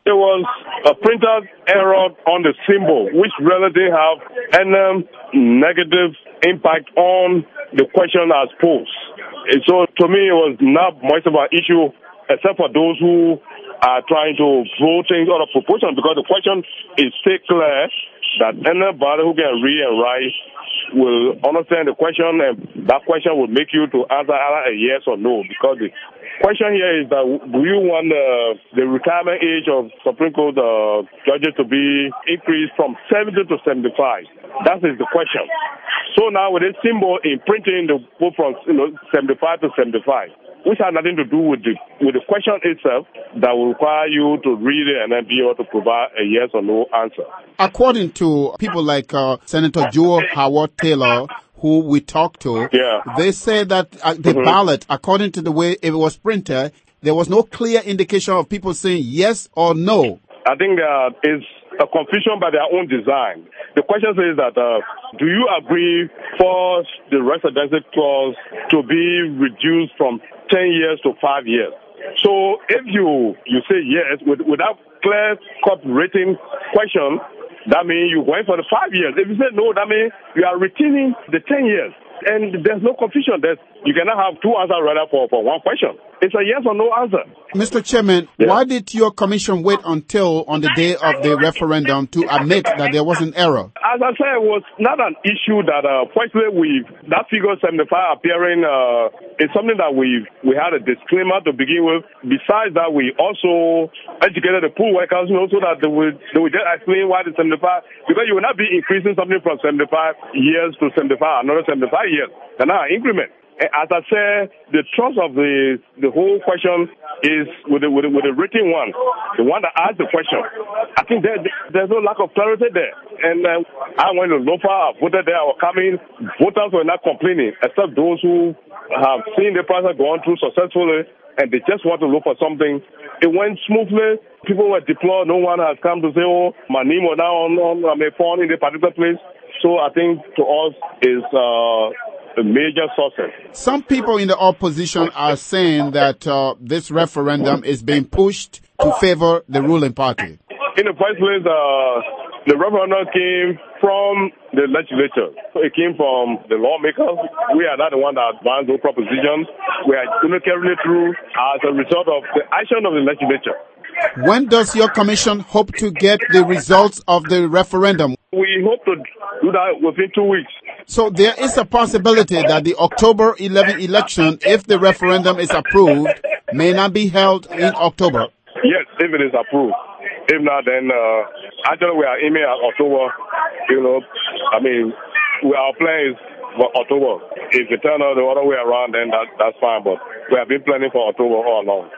There was a printer's error on the symbol, which really didn't have any negative impact on the question as posed. And so to me, it was not much of an issue, except for those who are trying to vote things out of proportion, because the question is still clear that anybody who can read and write will understand the question, and that question will make you to answer either a yes or no, because the question here is that do you want the retirement age of Supreme Court judges to be increased from 70 to 75? That is the question. So now with this symbol in printing, the go from 75 to 75, which has nothing to do with the question itself, that will require you to read it and then be able to provide a yes or no answer. According to people like Senator Joe Howard Taylor, who we talked to, they say that the ballot, according to the way it was printed, there was no clear indication of people saying yes or no. I think it's a confusion by their own design. The question says that, do you agree for the residency clause to be reduced from 10 years to 5 years? So if you say yes, without clear-cut written question, that means you're going for the 5 years. If you say no, that means you are retaining the 10 years. And there's no confusion. You cannot have two answers rather for one question. It's a yes or no answer. Mr. Chairman, why did your commission wait until on the day of the referendum to admit that there was an error? As I said, it was not an issue that, fortunately, that figure 75 appearing is something that we had a disclaimer to begin with. Besides that, we also educated the pool workers, so that they would just explain why the 75, because you will not be increasing something from 75 years to 75, another 75 years. They're not an increment. As I said, the thrust of the whole question is with the written one, the one that asked the question. I think there's no lack of clarity there. And I went to Lofa, I voted there, I was coming. Voters were not complaining, except those who have seen the process going through successfully, and they just want to look for something. It went smoothly. People were deployed. No one has come to say, oh, my name was now on my phone in a particular place. So I think to us is a major success. Some people in the opposition are saying that this referendum is being pushed to favor the ruling party. In the first place, the referendum came from the legislature. It came from the lawmakers. We are not the one that advanced those propositions. We are carrying it through as a result of the action of the legislature. When does your commission hope to get the results of the referendum? We hope to do that within 2 weeks. So there is a possibility that the October 11 election, if the referendum is approved, may not be held in October. Yes, if it is approved. If not, then actually we are aiming at October. Our plan is for October. If it turns out the other way around, then that's fine. But we have been planning for October all along.